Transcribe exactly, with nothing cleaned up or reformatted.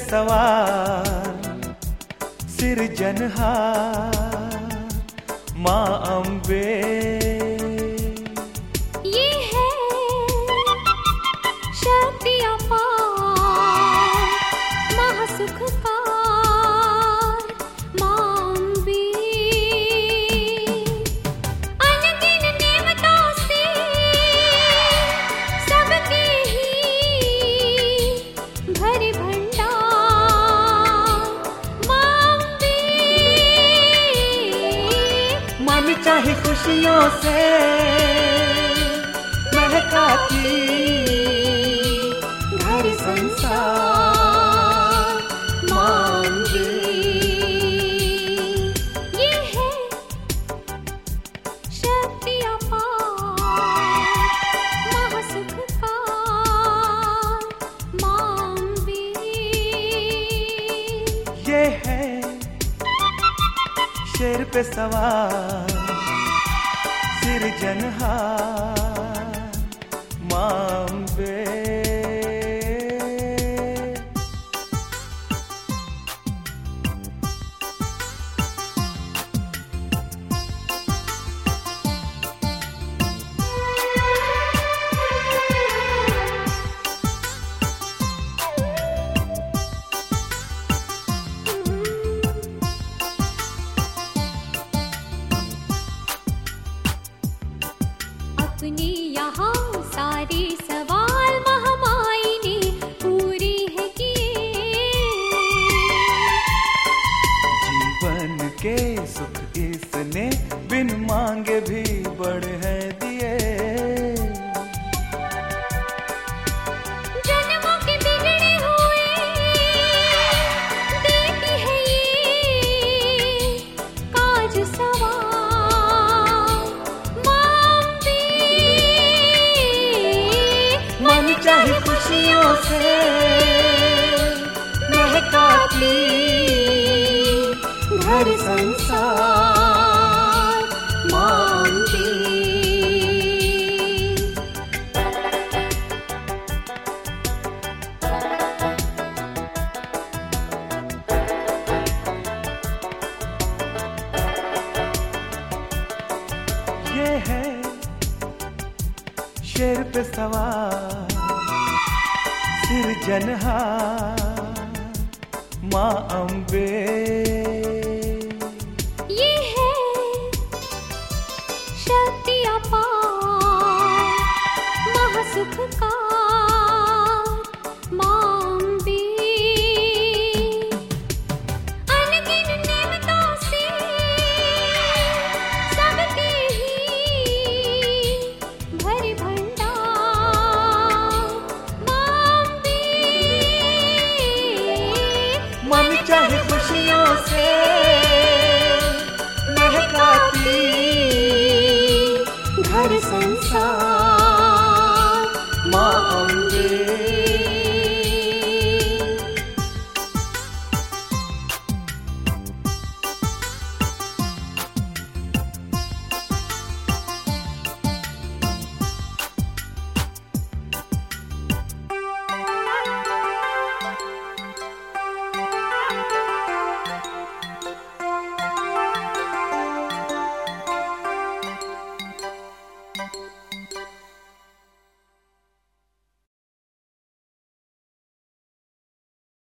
सवार सिरजनहार माँ अम्बे। ये है शक्ति अपार महासुखकार माँ अम्बे। अनगिन नेमतों से सबके ही भरे भंडार माँ अम्बे। मन चाहे खुशियों से महकाती घर संसार माँ अम्बे। ये है शक्ति अपार महासुखकार माँ अम्बे। ये है शेर पे सवार सिरजनहार माँ अम्बे। अपनी यहाँ सारी सवाल महामाई ने पूरी है किए। जीवन के सुख इसने बिन मांगे भी बड़े हैं दिए। जन्मों के बिगड़े हुए देती है ये काज सवार माँ अम्बे। मन चाहे खुशियों से महकाती घर संसार माँ अम्बे। ये है शेर पे सवार सिरजनहार माँ अम्बे। ये है शक्ति अपार महासुखकार माँ अम्बे। अनगिन नेमतों से सबके ही भरे भंडार माँ अम्बे। मन चाहे खुशियों से महकाती घर संसार